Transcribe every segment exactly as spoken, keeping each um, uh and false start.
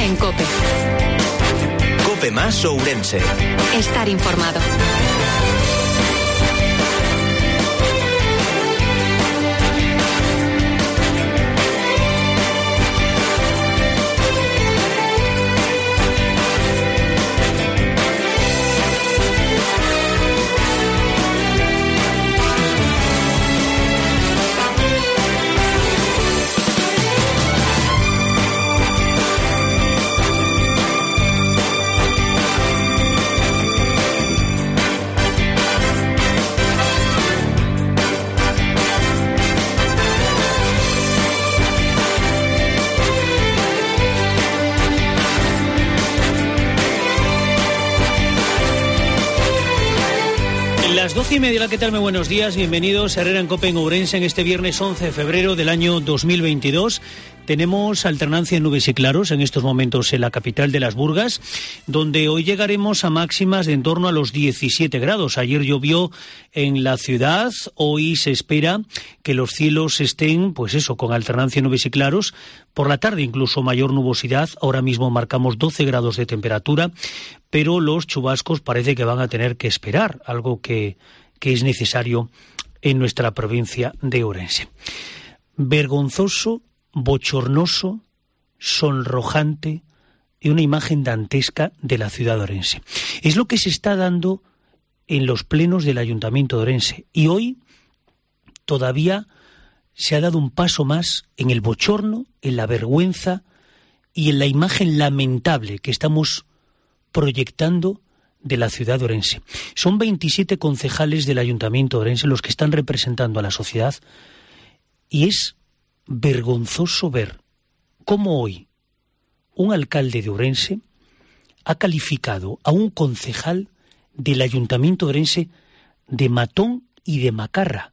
en COPE. COPE más Ourense. Estar informado. Las doce y media, ¿qué tal? Muy buenos días, bienvenidos a Herrera en COPE en Ourense en este viernes once de febrero del año dos mil veintidós. Tenemos alternancia en nubes y claros en estos momentos en la capital de las Burgas, donde hoy llegaremos a máximas de en torno a los diecisiete grados. Ayer llovió en la ciudad, hoy se espera que los cielos estén, pues eso, con alternancia en nubes y claros. Por la tarde incluso mayor nubosidad, ahora mismo marcamos doce grados de temperatura, pero los chubascos parece que van a tener que esperar, algo que, que es necesario en nuestra provincia de Ourense. Vergonzoso, bochornoso, sonrojante y una imagen dantesca de la ciudad de Ourense. Es lo que se está dando en los plenos del Ayuntamiento de Ourense y hoy todavía se ha dado un paso más en el bochorno, en la vergüenza y en la imagen lamentable que estamos proyectando de la ciudad de Ourense. Son veintisiete concejales del Ayuntamiento de Ourense los que están representando a la sociedad y es vergonzoso ver cómo hoy un alcalde de Ourense ha calificado a un concejal del Ayuntamiento de Ourense de matón y de macarra.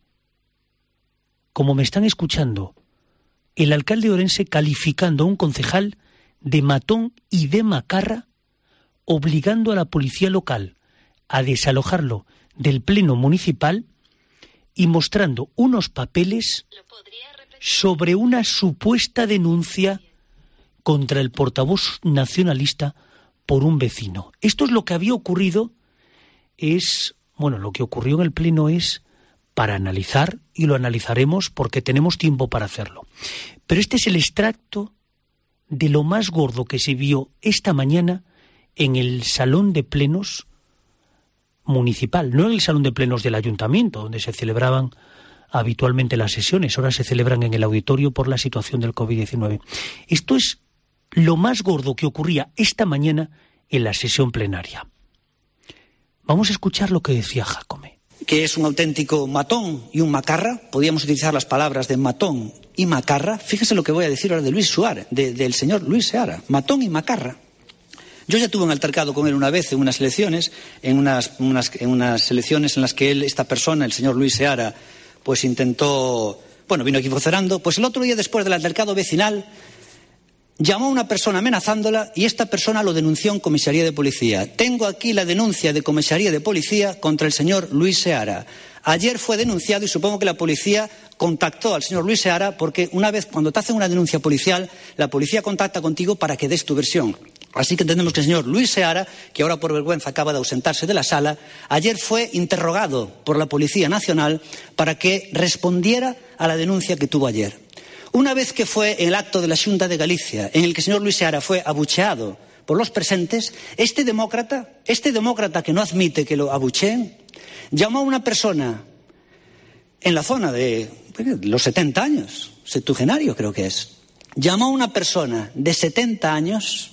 Como me están escuchando, el alcalde de Ourense calificando a un concejal de matón y de macarra, obligando a la policía local a desalojarlo del pleno municipal y mostrando unos papeles sobre una supuesta denuncia contra el portavoz nacionalista por un vecino. Esto es lo que había ocurrido, es, bueno, lo que ocurrió en el pleno es para analizar, y lo analizaremos porque tenemos tiempo para hacerlo. Pero este es el extracto de lo más gordo que se vio esta mañana en el salón de plenos municipal, no en el salón de plenos del ayuntamiento, donde se celebraban habitualmente las sesiones, ahora se celebran en el auditorio por la situación del covid diecinueve. Esto es lo más gordo que ocurría esta mañana en la sesión plenaria. Vamos a escuchar lo que decía Jácome. Que es un auténtico matón y un macarra, podríamos utilizar las palabras de matón y macarra. Fíjese lo que voy a decir ahora de Luis Suárez, de, del señor Luis Seara, matón y macarra. Yo ya tuve un altercado con él una vez en unas elecciones, en unas, unas, en unas elecciones en las que él, esta persona, el señor Luis Seara, pues intentó, bueno, vino aquí vocerando, pues el otro día después del altercado vecinal, llamó a una persona amenazándola y esta persona lo denunció en comisaría de policía. Tengo aquí la denuncia de comisaría de policía contra el señor Luis Seara. Ayer fue denunciado y supongo que la policía contactó al señor Luis Seara porque una vez cuando te hacen una denuncia policial, la policía contacta contigo para que des tu versión. Así que entendemos que el señor Luis Seara, que ahora por vergüenza acaba de ausentarse de la sala, ayer fue interrogado por la Policía Nacional para que respondiera a la denuncia que tuvo ayer. Una vez que fue el acto de la Xunta de Galicia, en el que el señor Luis Seara fue abucheado por los presentes, este demócrata, este demócrata que no admite que lo abucheen, llamó a una persona en la zona de los setenta años, septuagenario creo que es, llamó a una persona de setenta años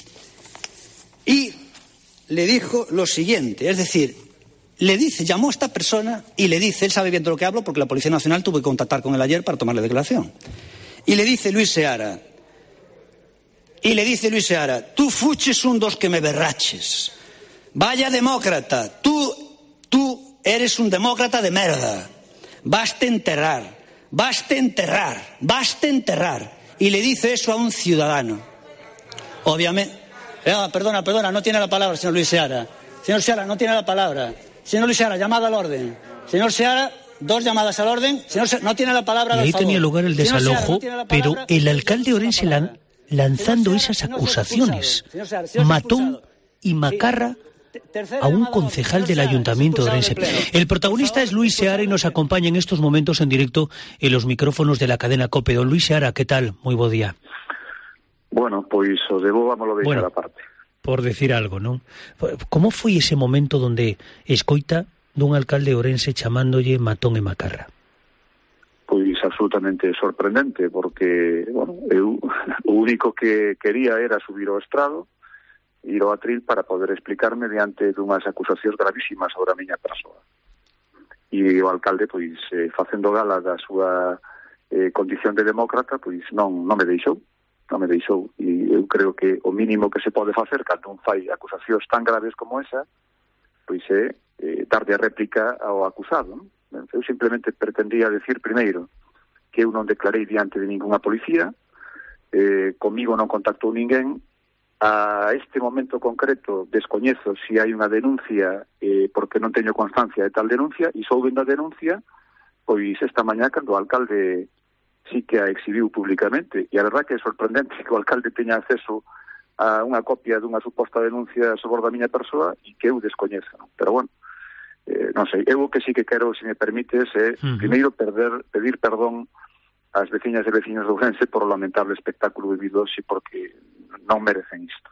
y le dijo lo siguiente, es decir, le dice, llamó a esta persona y le dice, él sabe bien de lo que hablo porque la Policía Nacional tuvo que contactar con él ayer para tomarle declaración. Y le dice Luis Seara, y le dice Luis Seara, tú fuches un dos que me berraches. Vaya demócrata, tú, tú eres un demócrata de merda. Baste enterrar, baste enterrar, baste enterrar. Y le dice eso a un ciudadano. Obviamente, eh, perdona, perdona, no tiene la palabra, señor Luis Seara. Señor Seara, no tiene la palabra. Señor Luis Seara, llamada al orden. Señor Seara, dos llamadas al orden. Señor Seara, no tiene la palabra. Y ahí favor. tenía lugar el desalojo, Seara, no pero el alcalde de Ourense la, lanzando esas acusaciones, Matón y Macarra, a un concejal del Ayuntamiento de Ourense. El protagonista es Luis Seara y nos acompaña en estos momentos en directo en los micrófonos de la cadena COPE. Don Luis Seara, ¿qué tal? Muy buen día. Bueno, pois o de boa me lo deixar bueno, aparte. Por decir algo, ¿no? Como foi ese momento donde escoita dun alcalde de Ourense chamándolle Matón e Macarra? Pois absolutamente sorprendente, porque, bueno, eu o único que quería era subir ao estrado, ir ao atril para poder explicarme diante dunhas acusacións gravísimas sobre a miña persoa. E o alcalde, pois, eh, facendo gala da súa eh, condición de demócrata, pois non, non me deixou, non me deixou. E eu creo que o mínimo que se pode facer cando un fai acusacións tan graves como esa, pois é eh, darlle a réplica ao acusado, non? Eu simplemente pretendía decir primeiro que eu non declarei diante de ningunha policía, eh, comigo non contactou ninguén. A este momento concreto descoñezo se hai unha denuncia eh, porque non teño constancia de tal denuncia, e soubendo a denuncia pois esta mañá cando o alcalde sí que a exhibiu públicamente, e a verdad que é sorprendente que o alcalde teña acceso a unha copia dunha suposta denuncia sobre a miña persoa e que eu descoñeza, non? Pero bueno, eh, non sei, eu o que sí que quero, se me permites, é uh-huh. primeiro perder, pedir perdón ás veciñas e veciños de Ourense por o lamentable espectáculo vivido hoxe, porque non merecen isto.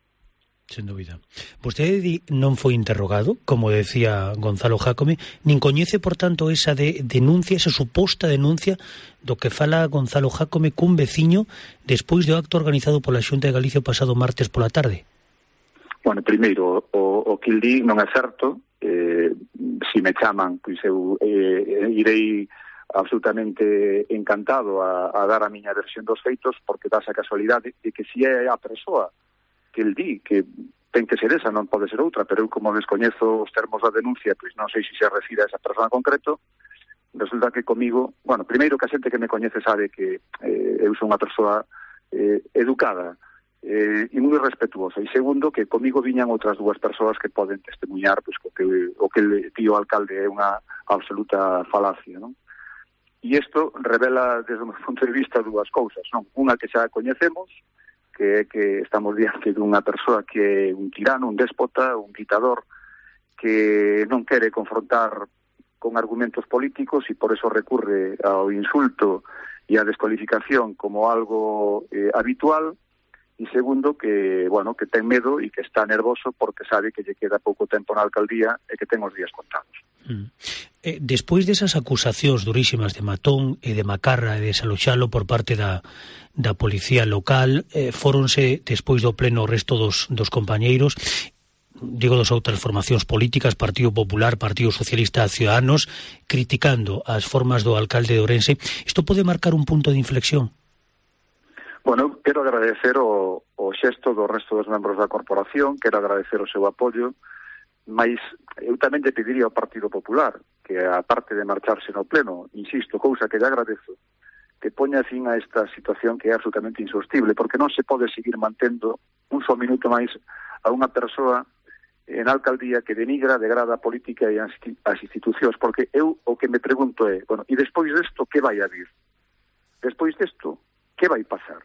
Sen dúbida. Vostede non foi interrogado, como decía Gonzalo Jácome, nin coñece, por tanto, esa de denuncia, esa suposta denuncia do que fala Gonzalo Jácome cun veciño despois do acto organizado pola Xunta de Galicia o pasado martes pola tarde? Bueno, primeiro, o, o que di non é certo. Eh, si me chaman, pois eu eh, irei absolutamente encantado a, a dar a miña versión dos feitos, porque dá esa casualidade de que si é a persoa que el di que ten que ser esa, non pode ser outra, pero eu como descoñezo os termos da denuncia, pois non sei se se refire a esa persoa en concreto. Resulta que comigo, bueno, primeiro que a xente que me coñece sabe que eh, eu sou unha persoa eh, educada eh, e moi respetuosa, e segundo que comigo viñan outras dúas persoas que poden testemunhar pois, que o que el tío alcalde é unha absoluta falacia, non? E isto revela, desde o meu punto de vista, dúas cousas, non? Unha que xa coñecemos, que é que estamos diante dunha persoa que é un tirano, un déspota, un ditador, que non quere confrontar con argumentos políticos e por eso recurre ao insulto e á descualificación como algo eh, habitual. E segundo, que, bueno, que ten medo e que está nervoso porque sabe que lle queda pouco tempo na alcaldía e que ten os días contados. Mm. Eh, despois desas acusacións durísimas de Matón e de Macarra e de desaloxalo por parte da, da policía local, eh, fóronse despois do pleno o resto dos, dos compañeiros, digo das outras formacións políticas, Partido Popular, Partido Socialista, Ciudadanos, criticando as formas do alcalde de Ourense. Isto pode marcar un punto de inflexión? Bueno, quero agradecer o, o xesto do resto dos membros da corporación, quero agradecer o seu apoio, mas eu tamén lle pediría ao Partido Popular que, a parte de marcharse no pleno, insisto, cousa que lle agradezo, que poña fin a esta situación que é absolutamente insostible, porque non se pode seguir mantendo un só minuto máis a unha persoa en alcaldía que denigra, degrada a política e as institucións, porque eu o que me pregunto é, bueno, e despois desto, que vai a vir? Despois desto, que vai pasar?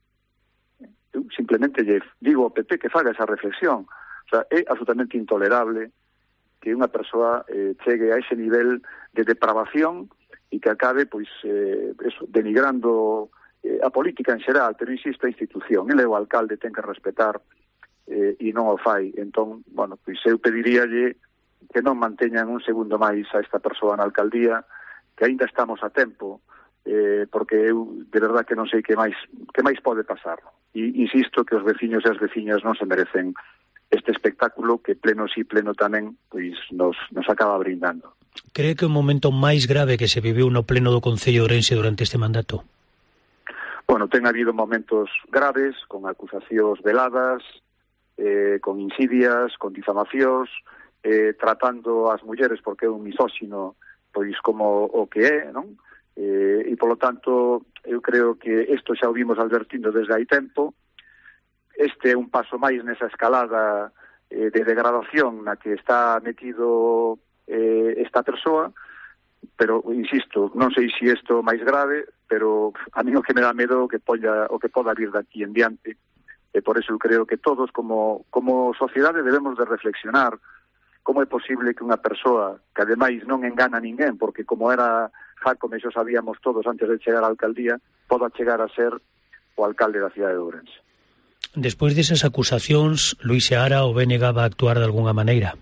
Eu simplemente lle digo ao P P que faga esa reflexión. O sea, é absolutamente intolerable que unha persoa eh, chegue a ese nivel de depravación e que acabe, pois, eh, eso, denigrando eh, a política en xeral, pero insisto, a institución. Ele é o alcalde, ten que respetar eh, e non o fai. Entón, bueno, pois eu pediríalle que non manteñan un segundo máis a esta persoa na alcaldía, que aínda estamos a tempo, eh, porque eu de verdad que non sei que máis que máis pode pasar. E insisto que os veciños e as veciñas non se merecen este espectáculo que pleno sí, pleno tamén, pois nos, nos acaba brindando. Cree que o momento máis grave que se viviu no pleno do Concello de Ourense durante este mandato? Bueno, ten habido momentos graves, con acusacións veladas, eh, con insidias, con difamacións, eh, tratando as mulleres, porque é un misóxino, pois como o que é, non? Eh, e, polo tanto, eu creo que isto xa o vimos advertindo desde hai tempo. Este é un paso máis nesa escalada eh, de degradación na que está metido eh, esta persoa, pero, insisto, non sei se isto máis grave, pero a mí o que me dá medo o que polla, o que poda vir daqui en diante, e por eso eu creo que todos como, como sociedade debemos de reflexionar como é posible que unha persoa que ademais non engana a ninguén, porque como era Jácome, xa sabíamos todos antes de chegar á alcaldía, poda chegar a ser o alcalde da cidade de Ourense. Despois desas acusacións, Luís Seara, o B N G va a actuar de algunha maneira?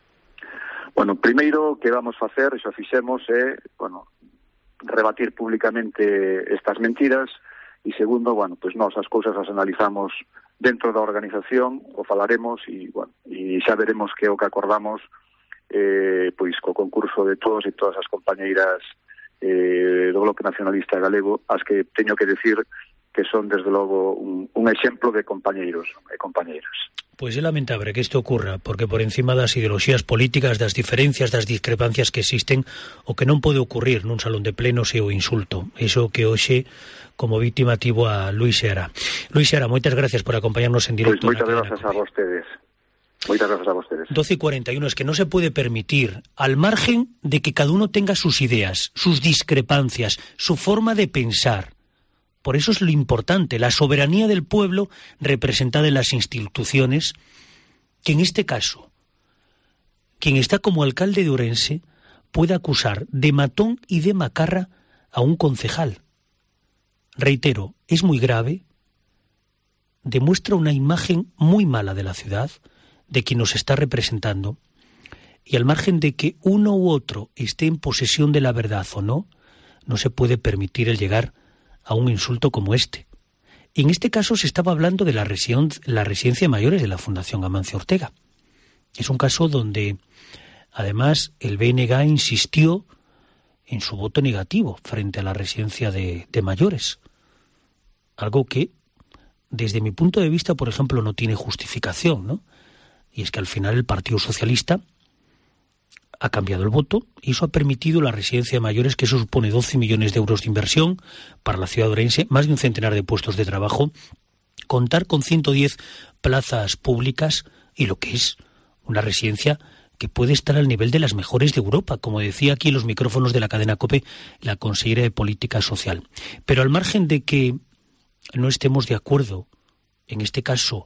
Bueno, primeiro que vamos facer, xa fixemos, é, bueno, rebatir públicamente estas mentiras, e segundo, bueno, pois nós as cousas as analizamos dentro da organización, o falaremos e, bueno, e xa veremos que o que acordamos eh, pois co concurso de todos e todas as compañeiras eh, do Bloque Nacionalista Galego, as que teño que decir que son desde logo un, un exemplo de compañeiros e compañeiras. Pois é lamentable que isto ocurra, porque por encima das ideoloxías políticas, das diferencias, das discrepancias que existen, o que non pode ocurrir nun salón de plenos é o insulto. Iso que hoxe, como víctima, tivo a Luís Seara. Luís Seara, moitas gracias por acompañarnos en directo. Pois moitas gracias a vostedes. Moitas gracias a vostedes. doce y cuarenta y uno, es que no se puede permitir, al margen de que cada uno tenga sus ideas, sus discrepancias, su forma de pensar. Por eso es lo importante, la soberanía del pueblo representada en las instituciones, que en este caso, quien está como alcalde de Ourense puede acusar de matón y de macarra a un concejal. Reitero, es muy grave, demuestra una imagen muy mala de la ciudad, de quien nos está representando, y al margen de que uno u otro esté en posesión de la verdad o no, no se puede permitir el llegar a un insulto como este. En este caso se estaba hablando de la, residen- la residencia de mayores de la Fundación Amancio Ortega. Es un caso donde, además, el B N G insistió en su voto negativo frente a la residencia de, de mayores. Algo que, desde mi punto de vista, por ejemplo, no tiene justificación, ¿no? Y es que al final el Partido Socialista ha cambiado el voto y eso ha permitido la residencia de mayores, que eso supone doce millones de euros de inversión para la ciudad de Ourense, más de un centenar de puestos de trabajo, contar con ciento diez plazas públicas y lo que es una residencia que puede estar al nivel de las mejores de Europa, como decía aquí en los micrófonos de la cadena COPE la consejera de Política Social. Pero al margen de que no estemos de acuerdo, en este caso,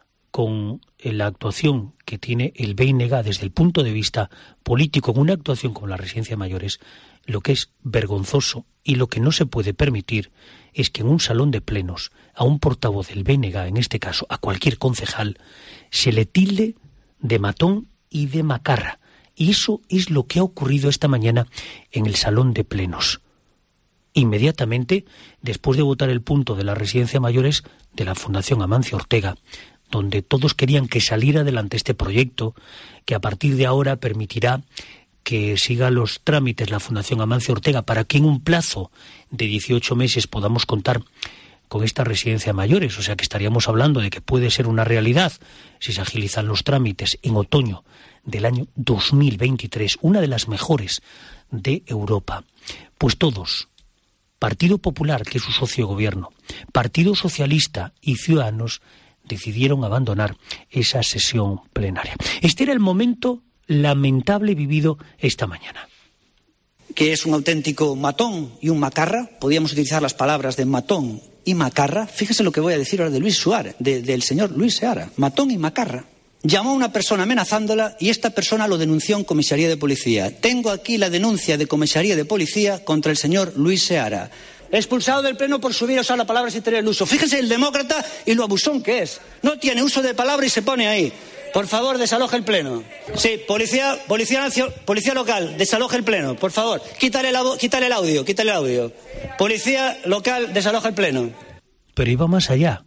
con la actuación que tiene el B N G desde el punto de vista político, en una actuación como la residencia de mayores, lo que es vergonzoso y lo que no se puede permitir es que en un salón de plenos a un portavoz del B N G, en este caso a cualquier concejal, se le tilde de matón y de macarra. Y eso es lo que ha ocurrido esta mañana en el salón de plenos. Inmediatamente, después de votar el punto de la residencia de mayores de la Fundación Amancio Ortega, donde todos querían que saliera adelante este proyecto, que a partir de ahora permitirá que siga los trámites la Fundación Amancio Ortega para que en un plazo de dieciocho meses podamos contar con esta residencia de mayores, o sea que estaríamos hablando de que puede ser una realidad si se agilizan los trámites en otoño del año dos mil veintitrés, una de las mejores de Europa. Pues todos, Partido Popular, que es su socio de gobierno, Partido Socialista y Ciudadanos, decidieron abandonar esa sesión plenaria. Este era el momento lamentable vivido esta mañana. Que es un auténtico matón y un macarra, podríamos utilizar las palabras de matón y macarra. Fíjese lo que voy a decir ahora de Luis Suárez, de, del señor Luis Seara, matón y macarra. Llamó a una persona amenazándola y esta persona lo denunció en comisaría de policía. Tengo aquí la denuncia de comisaría de policía contra el señor Luis Seara. Expulsado del pleno por subir a usar la palabra sin tener el uso. Fíjese el demócrata y lo abusón que es. No tiene uso de palabra y se pone ahí. Por favor, desaloje el pleno. Sí, policía, policía, policía local, desaloje el pleno, por favor. Quítale, la, quítale el audio, quítale el audio. Policía local, desaloje el pleno. Pero iba más allá.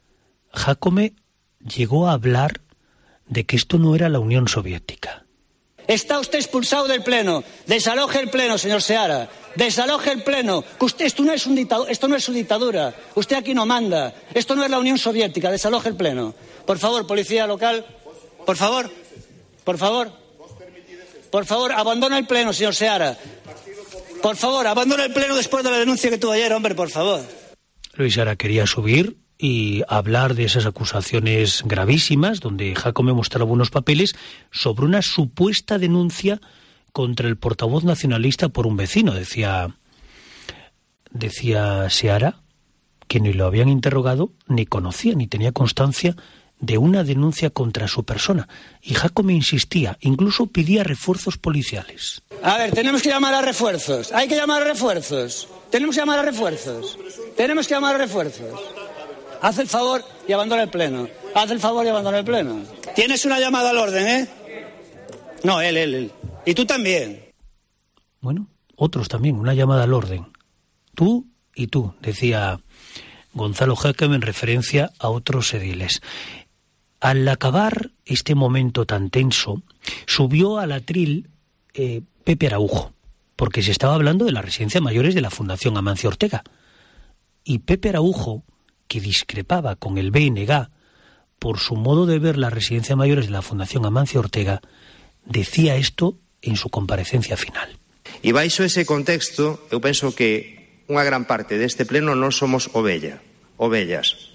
Jácome llegó a hablar de que esto no era la Unión Soviética. Está usted expulsado del pleno. Desaloje el pleno, señor Seara. Desaloje el pleno. Que usted, esto no es un dictado, esto no es su dictadura. Usted aquí no manda. Esto no es la Unión Soviética. Desaloje el pleno. Por favor, policía local. Por favor. Por favor. Por favor, abandona el pleno, señor Seara. Por favor, abandona el pleno después de la denuncia que tuvo ayer, hombre, por favor. Luis Seara quería subir y hablar de esas acusaciones gravísimas, donde Jácome mostraba algunos papeles sobre una supuesta denuncia contra el portavoz nacionalista por un vecino. Decía, decía Seara, que ni lo habían interrogado, ni conocía, ni tenía constancia de una denuncia contra su persona. Y Jácome insistía, incluso pedía refuerzos policiales. A ver, tenemos que llamar a refuerzos. Hay que llamar a refuerzos. Tenemos que llamar a refuerzos. Tenemos que llamar a refuerzos. Haz el favor y abandona el pleno. Haz el favor y abandona el pleno. Tienes una llamada al orden, ¿eh? No, él, él, él. Y tú también. Bueno, otros también, una llamada al orden. Tú y tú, decía Gonzalo Jácome en referencia a otros ediles. Al acabar este momento tan tenso, subió al atril eh, Pepe Araujo, porque se estaba hablando de la residencia mayores de la Fundación Amancio Ortega. Y Pepe Araujo, que discrepaba con el B N G por su modo de ver la residencia mayores de la Fundación Amancio Ortega, decía esto en su comparecencia final. E baixo ese contexto, eu penso que unha gran parte deste pleno non somos ovella, ovellas.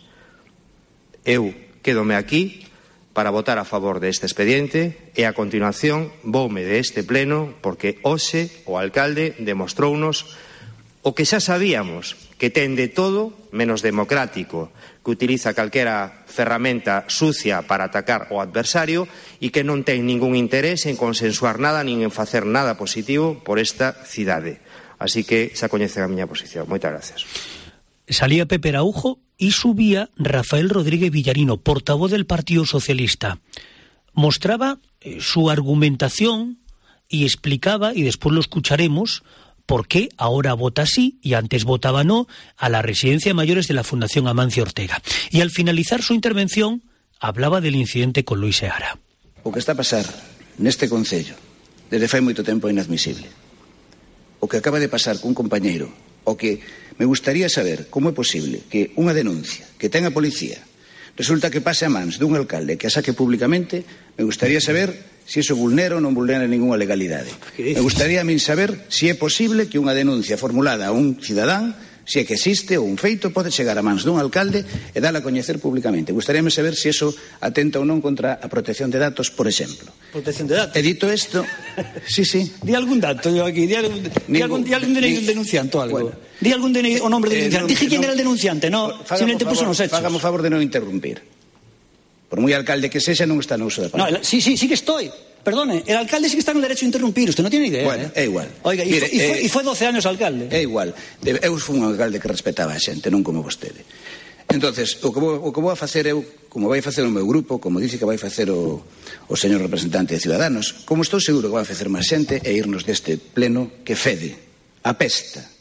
Eu quédome aquí para votar a favor deste expediente e a continuación voume deste pleno porque hoxe o alcalde demostrounos o que xa sabíamos, que ten de todo menos democrático, que utiliza calquera ferramenta sucia para atacar o adversario e que non ten ningún interés en consensuar nada nin en facer nada positivo por esta cidade. Así que xa coñecen a miña posición. Moitas gracias. Salía Pepe Araujo y subía Rafael Rodríguez Villarino, portavoz del Partido Socialista. Mostraba eh, su argumentación y explicaba, y después lo escucharemos, por qué ahora vota sí y antes votaba no a la residencia mayores de la Fundación Amancio Ortega. Y al finalizar su intervención hablaba del incidente con Luis Seara. O que está a pasar neste concello desde fai moito tempo é inadmisible. O que acaba de pasar cun compañeiro, o que me gustaría saber como é posible que unha denuncia que ten a policía resulta que pase a mans dun alcalde que a saque públicamente. Me gustaría saber se iso vulnera ou non vulnera ninguna legalidade. Me gustaría a min saber se é posible que unha denuncia formulada a un cidadán, se é que existe ou un feito, pode chegar a mans dun alcalde e dala a coñecer públicamente. Gustaríame saber se iso atenta ou non contra a protección de datos, por exemplo. Protección de datos. He dito isto, sí, sí. Di algún dato yo aquí, di algún, di algún, di algún del denunciante o algo. Bueno, di algún de, o nombre del denunciante. Eh, no, Dije quién no, era el denunciante, no, simplemente puso unos hechos. Fágame o favor de non interrumpir. Por moi alcalde que sexa, non está no uso da palabra. No, sí, sí, sí que estoy. Perdone, el alcalde sí que está en el derecho a interrumpir. Usted no tiene idea. Bueno, ¿eh? é igual. Oiga, e Mire, foi, eh, foi doce años alcalde. É igual. Eu fui un alcalde que respetaba a xente, non como vostede. Entonces, o que vou, o que vou a facer eu, como vai facer o meu grupo, como dice que vai facer o, o señor representante de Ciudadanos, como estou seguro que vai facer máis xente, é irnos deste pleno que fede, apesta.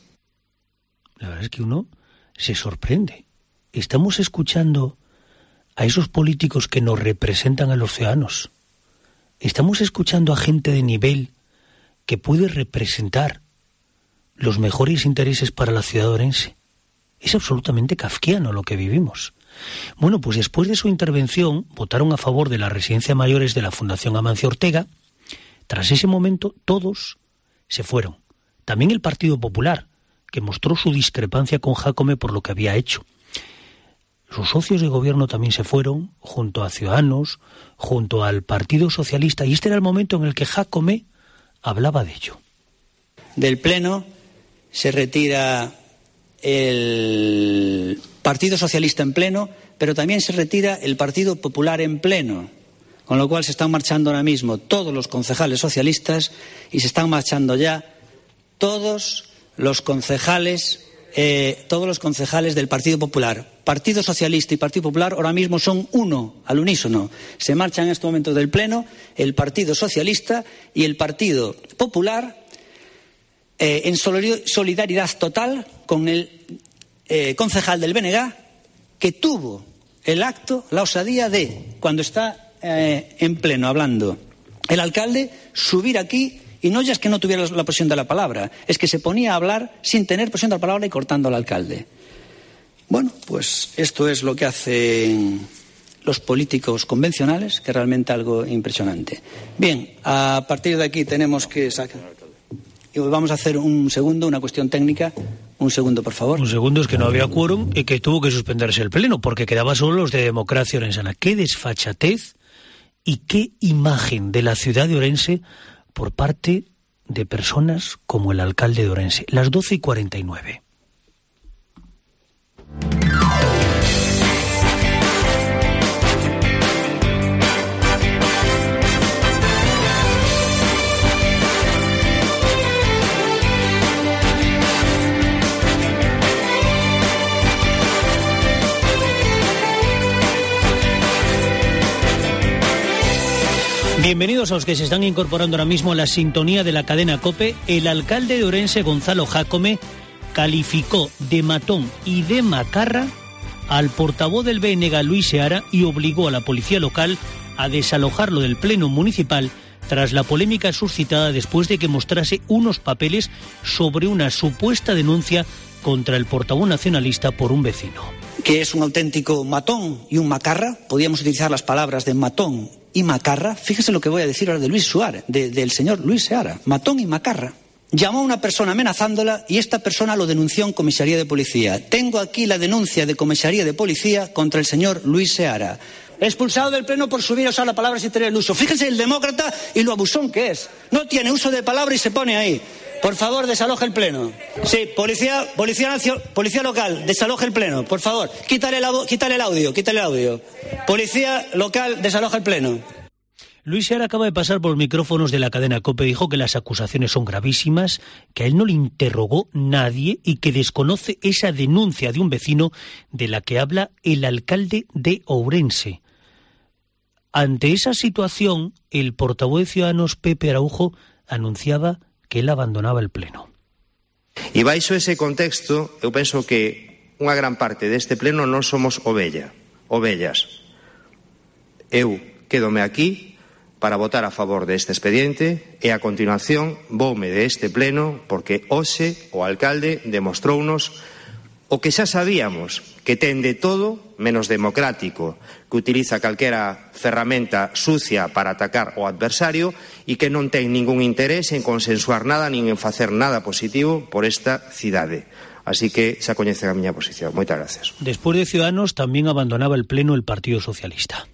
La verdad es que uno se sorprende. Estamos escuchando a esos políticos que nos representan a los ciudadanos. Estamos escuchando a gente de nivel que puede representar los mejores intereses para la ciudad orense. Es absolutamente kafkiano lo que vivimos. Bueno, pues después de su intervención votaron a favor de la residencia mayores de la Fundación Amancio Ortega. Tras ese momento todos se fueron. También el Partido Popular, que mostró su discrepancia con Jácome por lo que había hecho. Sus socios de gobierno también se fueron, junto a Ciudadanos, junto al Partido Socialista, y este era el momento en el que Jácome hablaba de ello. Del Pleno se retira el Partido Socialista en pleno, pero también se retira el Partido Popular en pleno, con lo cual se están marchando ahora mismo todos los concejales socialistas y se están marchando ya todos los concejales Eh, todos los concejales del Partido Popular. Partido Socialista y Partido Popular ahora mismo son uno, al unísono. Se marchan en este momento del Pleno el Partido Socialista y el Partido Popular eh, en solidaridad total con el eh, concejal del B N G que tuvo el acto, la osadía de, cuando está eh, en pleno hablando el alcalde, subir aquí. Y no ya es que no tuviera la posición de la palabra, es que se ponía a hablar sin tener posición de la palabra y cortando al alcalde. Bueno, pues esto es lo que hacen los políticos convencionales, que es realmente algo impresionante. Bien, a partir de aquí tenemos que sacar... Y vamos a hacer un segundo, una cuestión técnica. Un segundo, por favor. Un segundo, es que no había quórum y que tuvo que suspenderse el pleno, porque quedaba solo los de Democracia Orensana. Qué desfachatez y qué imagen de la ciudad de Orense por parte de personas como el alcalde de Orense. Las doce y cuarenta y nueve. Bienvenidos a los que se están incorporando ahora mismo a la sintonía de la cadena COPE. El alcalde de Ourense, Gonzalo Jácome, calificó de matón y de macarra al portavoz del B N G, Luis Seara, y obligó a la policía local a desalojarlo del pleno municipal tras la polémica suscitada después de que mostrase unos papeles sobre una supuesta denuncia contra el portavoz nacionalista por un vecino. Que es un auténtico matón y un macarra, podríamos utilizar las palabras de matón y macarra. Fíjese lo que voy a decir ahora de Luis Suárez, de, del señor Luis Seara, matón y macarra. Llamó a una persona amenazándola y esta persona lo denunció en comisaría de policía. Tengo aquí la denuncia de comisaría de policía contra el señor Luis Seara. Expulsado del pleno por subir a usar la palabra sin tener el uso. Fíjese el demócrata y lo abusón que es. No tiene uso de palabra y se pone ahí. Por favor, desaloje el pleno. Sí, policía, policía, policía local, desaloje el pleno, por favor. Quítale el, quítale el audio, quítale el audio. Policía local, desaloje el pleno. Luis Seara acaba de pasar por los micrófonos de la cadena COPE, dijo que las acusaciones son gravísimas, que a él no le interrogó nadie y que desconoce esa denuncia de un vecino de la que habla el alcalde de Ourense. Ante esa situación, el portavoz de Ciudadanos, Pepe Araujo, anunciaba que él abandonaba el pleno. E baixo ese contexto, eu penso que unha gran parte deste pleno non somos ovella, ovellas. Eu quédome aquí para votar a favor deste expediente e a continuación voume deste pleno porque hoxe o alcalde demostrounos o que xa sabíamos, que ten de todo menos democrático, que utiliza calquera ferramenta sucia para atacar o adversario e que non ten ningún interés en consensuar nada nin en facer nada positivo por esta cidade. Así que xa coñecen a miña posición. Moitas gracias. Despois de Ciudadanos tamén abandonaba el pleno el Partido Socialista.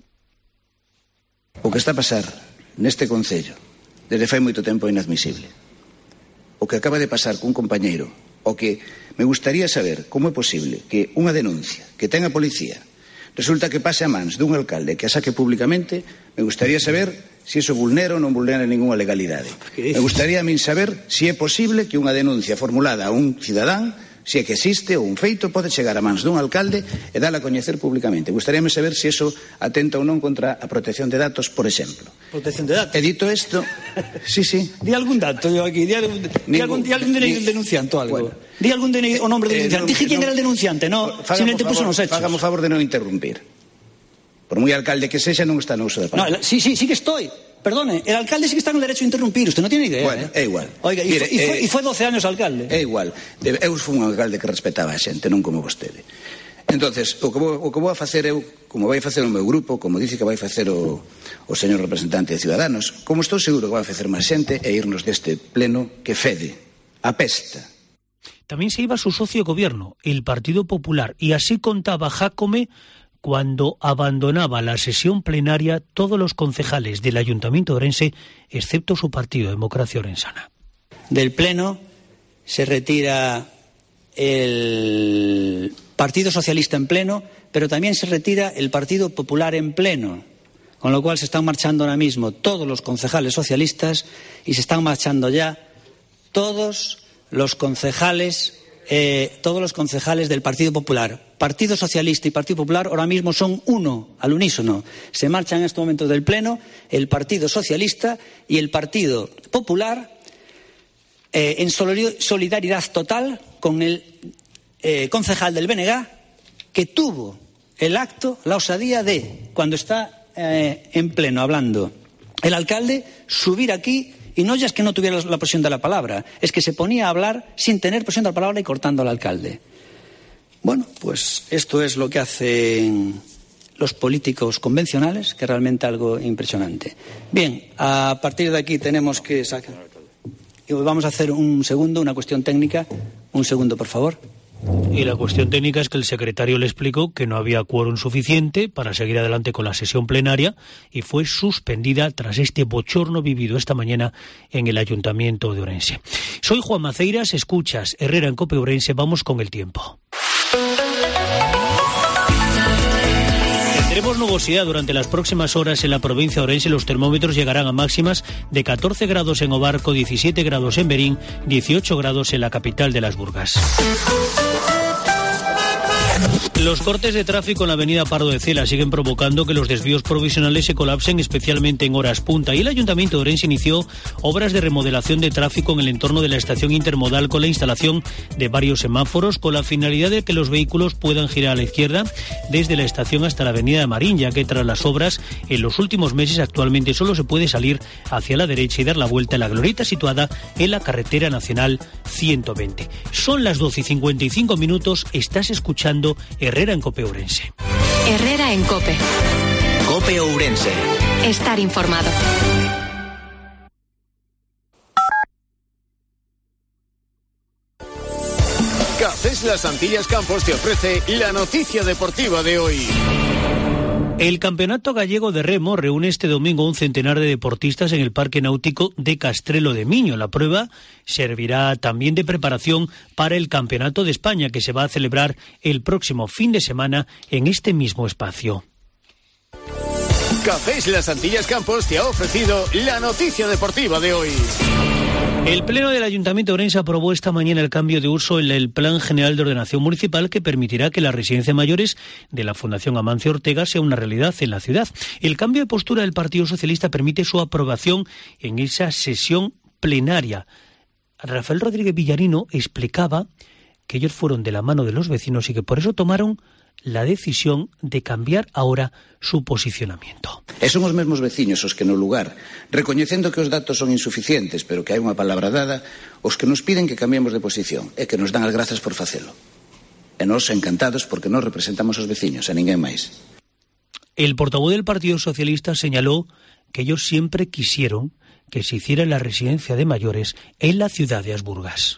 O que está a pasar neste concello desde fai moito tempo é inadmisible. O que acaba de pasar cun compañeiro, o que me gustaría saber como é posible que unha denuncia que ten a policía resulta que pase a mans dun alcalde que a saque públicamente. Me gustaría saber se iso vulnera ou non vulnera ninguna legalidade. Me gustaría a min saber se é posible que unha denuncia formulada a un cidadán, se é que existe ou un feito, pode chegar a mans dun alcalde e dala a coñecer públicamente. Gustaríame saber se iso atenta ou non contra a protección de datos, por exemplo. Protección de datos. E dito isto, sí, sí. Di algún dato yo aquí, di algún, di algún, di algún del denunciante o algo. Bueno. Di algún de, o nombre del eh, denunciante. Dije quién no, era el denunciante, no, simplemente puso nos hechos. Fagamos favor de non interrumpir. Por moi alcalde que sexa, non está no uso da palabra. No, sí, sí, sí que estoy. Perdone, el alcalde sí que está en el derecho a interrumpir, usted no tiene idea. Bueno, ¿eh? é igual. Oiga, y, Mire, fue, y, fue, eh, y fue doce años alcalde. É igual. Eu fui un alcalde que respetaba a xente, non como vostede. Entonces, o que vou, o que vou a facer eu, como vai facer o meu grupo, como dice que vai facer o, o señor representante de Ciudadanos, como estou seguro que vai facer máis xente, é irnos deste pleno que fede, apesta. También se iba su socio de gobierno, el Partido Popular, y así contaba Jácome cuando abandonaba la sesión plenaria todos los concejales del Ayuntamiento de Ourense, excepto su partido, Democracia Orensana. Del Pleno se retira el Partido Socialista en pleno, pero también se retira el Partido Popular en pleno, con lo cual se están marchando ahora mismo todos los concejales socialistas y se están marchando ya todos los concejales Eh, todos los concejales del Partido Popular. Partido Socialista y Partido Popular ahora mismo son uno, al unísono. Se marchan en este momento del Pleno el Partido Socialista y el Partido Popular eh, en solidaridad total con el eh, concejal del B N G que tuvo el acto, la osadía de, cuando está eh, en pleno hablando el alcalde, subir aquí. Y no ya es que no tuviera la presión de la palabra, es que se ponía a hablar sin tener presión de la palabra y cortando al alcalde. Bueno, pues esto es lo que hacen los políticos convencionales, que es realmente algo impresionante. Bien, a partir de aquí tenemos que sacar. Vamos a hacer un segundo, una cuestión técnica. Un segundo, por favor. Y la cuestión técnica es que el secretario le explicó que no había quórum suficiente para seguir adelante con la sesión plenaria y fue suspendida tras este bochorno vivido esta mañana en el Ayuntamiento de Ourense. Soy Juan Maceiras, escuchas Herrera en COPE Ourense, vamos con el tiempo. Tendremos nubosidad durante las próximas horas en la provincia de Ourense. Los termómetros llegarán a máximas de catorce grados en Obarco, diecisiete grados en Berín, dieciocho grados en la capital de las Burgas. Los cortes de tráfico en la avenida Pardo de Cela siguen provocando que los desvíos provisionales se colapsen, especialmente en horas punta. Y el Ayuntamiento de Ourense inició obras de remodelación de tráfico en el entorno de la estación intermodal con la instalación de varios semáforos, con la finalidad de que los vehículos puedan girar a la izquierda desde la estación hasta la avenida de Marín, ya que tras las obras en los últimos meses actualmente solo se puede salir hacia la derecha y dar la vuelta en la glorieta situada en la carretera nacional ciento veinte. Son las doce y cincuenta y cinco minutos, estás escuchando Herrera en Cope Ourense. Herrera en Cope. Cope Ourense. Estar informado. Cafés Las Antillas Campos te ofrece la noticia deportiva de hoy. El Campeonato Gallego de Remo reúne este domingo un centenar de deportistas en el Parque Náutico de Castrelo de Miño. La prueba servirá también de preparación para el Campeonato de España, que se va a celebrar el próximo fin de semana en este mismo espacio. Cafés Las Antillas Campos te ha ofrecido la noticia deportiva de hoy. El Pleno del Ayuntamiento de Ourense aprobó esta mañana el cambio de uso en el Plan General de Ordenación Municipal que permitirá que la residencia de mayores de la Fundación Amancio Ortega sea una realidad en la ciudad. El cambio de postura del Partido Socialista permite su aprobación en esa sesión plenaria. Rafael Rodríguez Villarino explicaba que ellos fueron de la mano de los vecinos y que por eso tomaron la decisión de cambiar ahora su posicionamiento. E son os mesmos veciños os que no lugar, recoñecendo que os datos son insuficientes, pero que hai unha palabra dada, os que nos piden que cambiemos de posición e que nos dan as grazas por facelo. E nós encantados porque nos representamos os veciños, a ninguén máis. El portavoz del Partido Socialista señaló que ellos siempre quisieron que se hiciera la residencia de mayores en la ciudad de Asburgas.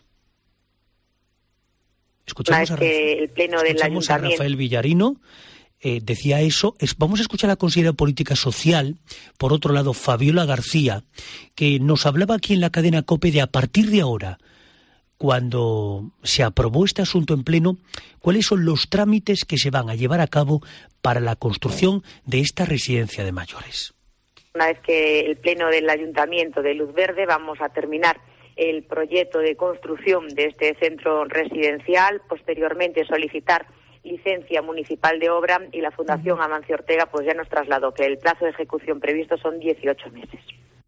Escuchamos, a, que el pleno del escuchamos a Rafael Villarino, eh, decía eso. Es, vamos a escuchar a la consejera de Política Social, por otro lado Fabiola García, que nos hablaba aquí en la cadena COPE de a partir de ahora, cuando se aprobó este asunto en pleno, cuáles son los trámites que se van a llevar a cabo para la construcción de esta residencia de mayores. Una vez que el pleno del Ayuntamiento de Luz Verde vamos a terminar el proyecto de construcción de este centro residencial, posteriormente solicitar licencia municipal de obra y la Fundación Amancio Ortega pues ya nos trasladó que el plazo de ejecución previsto son dieciocho meses.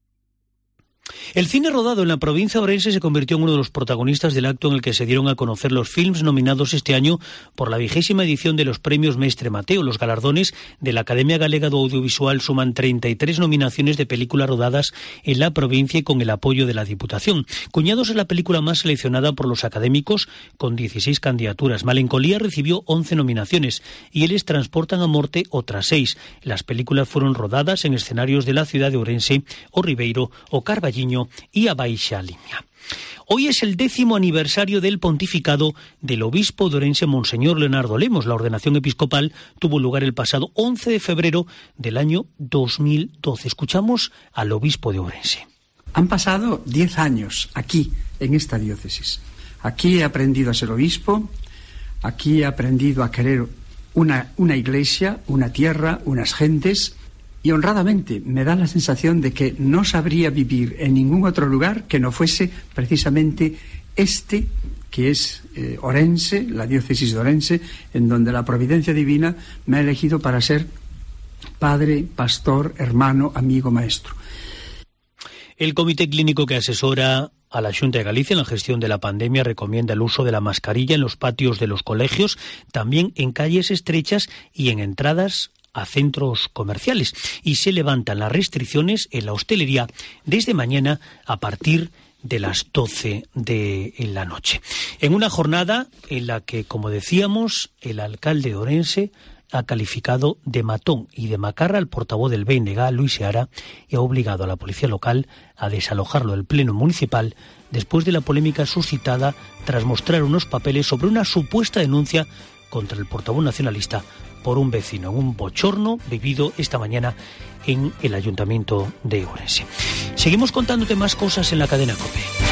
El cine rodado en la provincia de Ourense se convirtió en uno de los protagonistas del acto en el que se dieron a conocer los films nominados este año por la vigésima edición de los premios Mestre Mateo. Los galardones de la Academia Galega do Audiovisual suman treinta y tres nominaciones de películas rodadas en la provincia y con el apoyo de la Diputación. Cuñados es la película más seleccionada por los académicos con dieciséis candidaturas. Malencolía recibió once nominaciones y Eles transportan a morte otras seis. Las películas fueron rodadas en escenarios de la ciudad de Ourense, o Ribeiro, o Carballiño y a Baixa Línea. Hoy es el décimo aniversario del pontificado del obispo de Ourense, Monseñor Leonardo Lemos. La ordenación episcopal tuvo lugar el pasado once de febrero del año dos mil doce. Escuchamos al obispo de Ourense. Han pasado diez años aquí, en esta diócesis. Aquí he aprendido a ser obispo, aquí he aprendido a querer una, una iglesia, una tierra, unas gentes. Y honradamente me da la sensación de que no sabría vivir en ningún otro lugar que no fuese precisamente este, que es eh, Ourense, la diócesis de Ourense, en donde la providencia divina me ha elegido para ser padre, pastor, hermano, amigo, maestro. El comité clínico que asesora a la Xunta de Galicia en la gestión de la pandemia recomienda el uso de la mascarilla en los patios de los colegios, también en calles estrechas y en entradas a centros comerciales, y se levantan las restricciones en la hostelería desde mañana a partir de las doce de la noche. En una jornada en la que, como decíamos, el alcalde de Ourense ha calificado de matón y de macarra al portavoz del B N G, Luis Seara, y ha obligado a la policía local a desalojarlo del pleno municipal después de la polémica suscitada tras mostrar unos papeles sobre una supuesta denuncia contra el portavoz nacionalista por un vecino, un bochorno vivido esta mañana en el Ayuntamiento de Ourense. Seguimos contándote más cosas en la cadena COPE.